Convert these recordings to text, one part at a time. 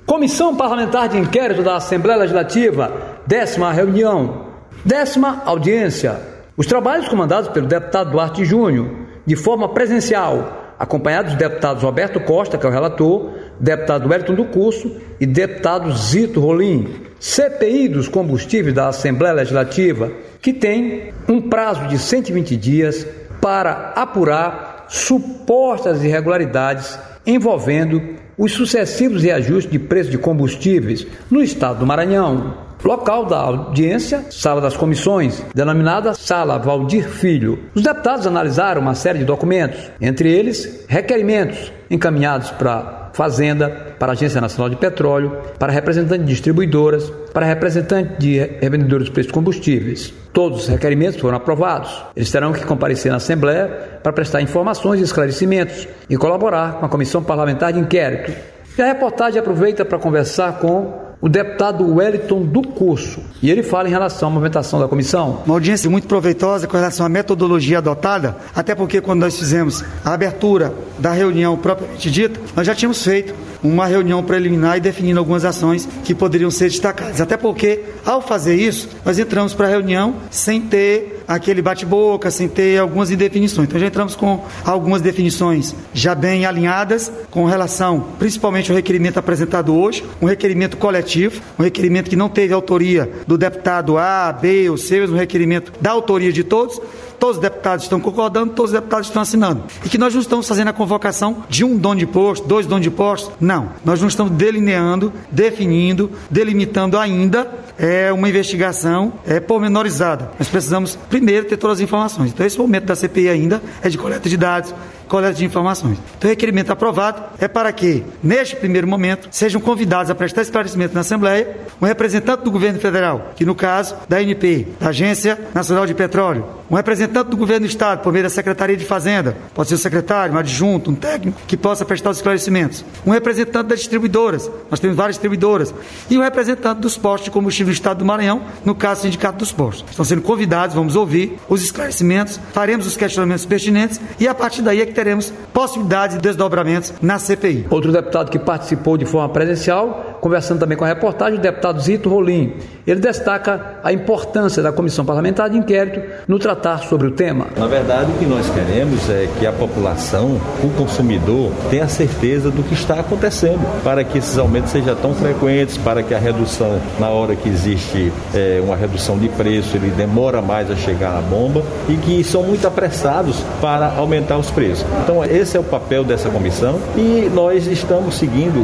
Comissão Parlamentar de Inquérito da Assembleia Legislativa, 10ª reunião, 10ª audiência. Os trabalhos comandados pelo deputado Duarte Júnior, de forma presencial, acompanhados dos deputados Roberto Costa, que é o relator, deputado Wellington do Curso e deputado Zito Rolim. CPI dos combustíveis da Assembleia Legislativa, que tem um prazo de 120 dias para apurar supostas irregularidades envolvendo os sucessivos reajustes de preço de combustíveis no estado do Maranhão. Local da audiência, Sala das Comissões, denominada Sala Valdir Filho. Os deputados analisaram uma série de documentos, entre eles requerimentos encaminhados para Fazenda, para a Agência Nacional de Petróleo, para representantes de distribuidoras, para representantes de revendedores de preços de combustíveis. Todos os requerimentos foram aprovados. Eles terão que comparecer na Assembleia para prestar informações e esclarecimentos e colaborar com a Comissão Parlamentar de Inquérito. E a reportagem aproveita para conversar com o deputado Wellington do Curso, e ele fala em relação à movimentação da comissão. Uma audiência muito proveitosa com relação à metodologia adotada, até porque quando nós fizemos a abertura da reunião propriamente dita, nós já tínhamos feito uma reunião preliminar e definindo algumas ações que poderiam ser destacadas. Até porque, ao fazer isso, nós entramos para a reunião sem ter aquele bate-boca, sem ter algumas indefinições. Então já entramos com algumas definições já bem alinhadas com relação, principalmente ao requerimento apresentado hoje, um requerimento coletivo, um requerimento que não teve autoria do deputado A, B ou C, mas um requerimento da autoria de todos. Todos os deputados estão concordando, todos os deputados estão assinando. E que nós não estamos fazendo a convocação de um dono de posto, 2 donos de postos. Não. Nós não estamos delineando, definindo, delimitando ainda uma investigação pormenorizada. Nós precisamos primeiro ter todas as informações. Então esse momento da CPI ainda é de coleta de dados, coleta de informações. Então o requerimento aprovado é para que, neste primeiro momento, sejam convidados a prestar esclarecimento na Assembleia um representante do governo federal, que no caso da ANP, da Agência Nacional de Petróleo, um representante do governo do Estado, por meio da Secretaria de Fazenda, pode ser o secretário, um adjunto, um técnico, que possa prestar os esclarecimentos. Um representante das distribuidoras, nós temos várias distribuidoras, e um representante dos postos de combustível do Estado do Maranhão, no caso, o Sindicato dos Postos. Estão sendo convidados, vamos ouvir os esclarecimentos, faremos os questionamentos pertinentes e a partir daí é que teremos possibilidades de desdobramentos na CPI. Outro deputado que participou de forma presencial, conversando também com a reportagem, o deputado Zito Rolim. Ele destaca a importância da Comissão Parlamentar de Inquérito no tratar sobre o tema. Na verdade, o que nós queremos é que a população, o consumidor, tenha certeza do que está acontecendo, para que esses aumentos sejam tão frequentes, para que a redução, na hora que existe uma redução de preço, ele demora mais a chegar na bomba e que são muito apressados para aumentar os preços. Então, esse é o papel dessa comissão e nós estamos seguindo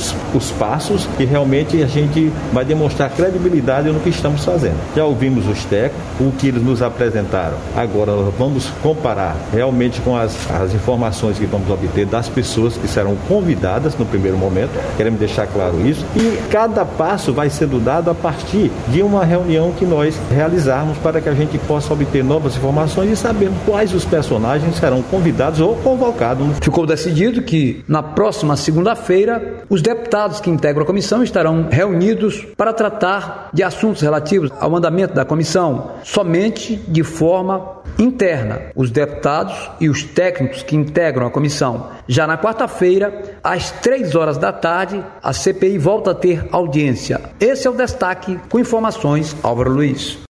os passos que realmente a gente vai demonstrar credibilidade no que estamos fazendo. Já ouvimos os técnicos, o que eles nos apresentaram. Agora nós vamos comparar realmente com as informações que vamos obter das pessoas que serão convidadas no primeiro momento. Queremos deixar claro isso. E cada passo vai sendo dado a partir de uma reunião que nós realizarmos para que a gente possa obter novas informações e saber quais os personagens serão convidados ou convocados. Ficou decidido que na próxima segunda-feira os deputados que integram a comissão estarão reunidos para tratar de assuntos relativos ao andamento da comissão, somente de forma interna, os deputados e os técnicos que integram a comissão. Já na quarta-feira, às 15h, a CPI volta a ter audiência. Esse é o destaque com informações, Álvaro Luiz.